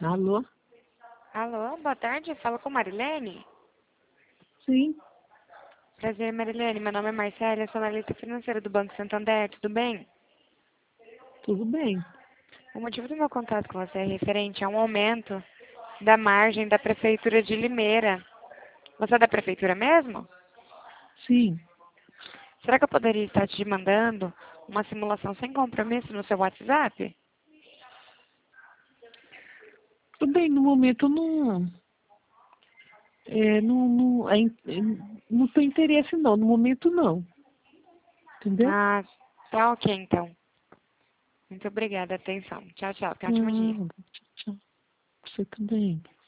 Alô? Alô, boa tarde. Fala com Marilene. Sim, Prazer, Marilene. Meu nome é Marcela, eu sou analista financeira do Banco Santander. Tudo bem? tudo bem. O motivo do meu contato com você é referente a um aumento da margem da Prefeitura de Limeira. Você é da Prefeitura mesmo? Sim, Será que eu poderia estar te mandando uma simulação sem compromisso no seu WhatsApp? tudo bem. No momento eu não, não tem interesse não. No momento não. Entendeu? Ah, tá ok então. Muito obrigada, atenção. Tchau, tchau. Tenha um ótimo dia. Tchau. Você também.